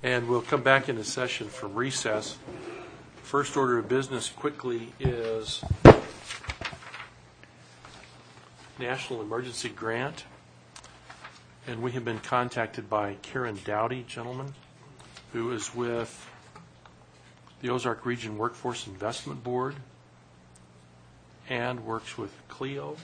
And we'll come back into session from recess. First order of business quickly is National Emergency Grant. And we have been contacted by Karen Dowdy, gentleman, who is with the Ozark Region Workforce Investment Board and works with CLEO,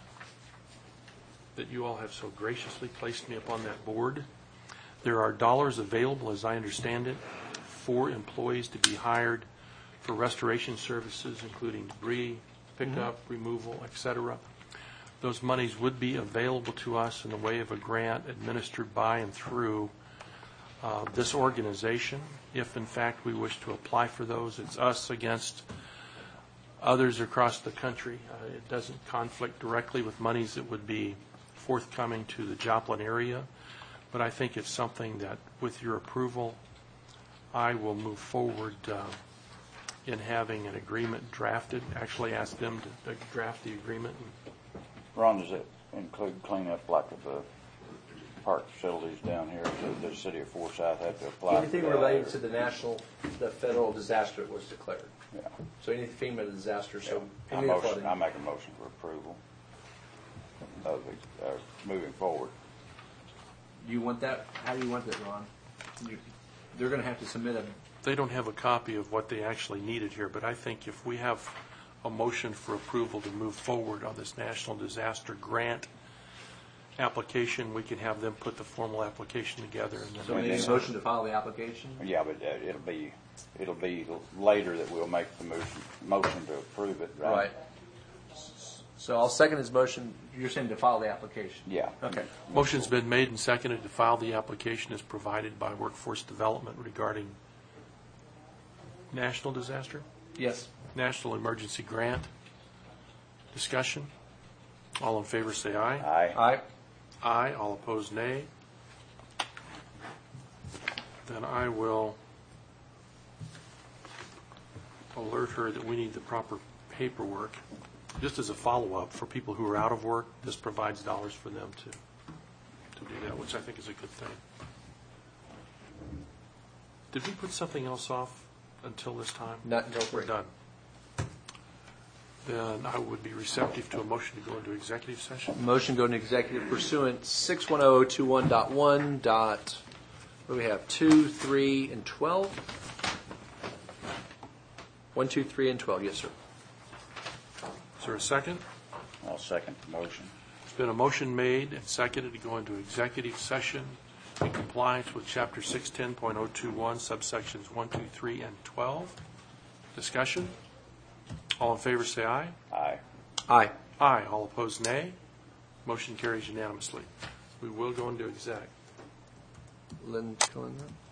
that you all have so graciously placed me upon that board. There are dollars available, as I understand it, for employees to be hired for restoration services, including debris pickup, removal, etc. Those monies would be available to us in the way of a grant administered by and through this organization. If, in fact, we wish to apply for those, it's us against others across the country. It doesn't conflict directly with monies that would be forthcoming to the Joplin area. But I think it's something that, with your approval, I will move forward in having an agreement drafted. Actually ask them to draft the agreement. Ron, does it include cleanup like of the park facilities down here? So the city of Forsyth had to apply anything for that, related to the federal disaster that was declared. Yeah. So any FEMA disaster. So I make a motion for approval of moving forward. You want that? How do you want that, Ron? They're going to have to submit They don't have a copy of what they actually needed here, but I think if we have a motion for approval to move forward on this National Disaster Grant application, we can have them put the formal application together. And then so we need a motion to file the application? Yeah, but it'll be later that we'll make the motion to approve it, right? Right. So I'll second his motion. You're saying to file the application? Yeah. Okay. Motion's been made and seconded to file the application as provided by Workforce Development regarding national disaster? Yes. National Emergency Grant. Discussion? All in favor say aye. Aye. Aye. Aye. All opposed, nay. Then I will alert her that we need the proper paperwork. Just as a follow-up for people who are out of work, this provides dollars for them to do that, which I think is a good thing. Did we put something else off until this time? Not until we're done. Then I would be receptive to a motion to go into executive session. Motion to go into executive pursuant 61021.1. What do we have? 2, 3, and 12? 1, 2, 3, and 12. Yes, sir. Is there a second? I'll second the motion. There's been a motion made and seconded to go into executive session in compliance with Chapter 610.021, subsections 1, 2, 3, and 12. Discussion? All in favor say aye. Aye. Aye. Aye. All opposed, nay. Motion carries unanimously. We will go into exec. Lynn killing that?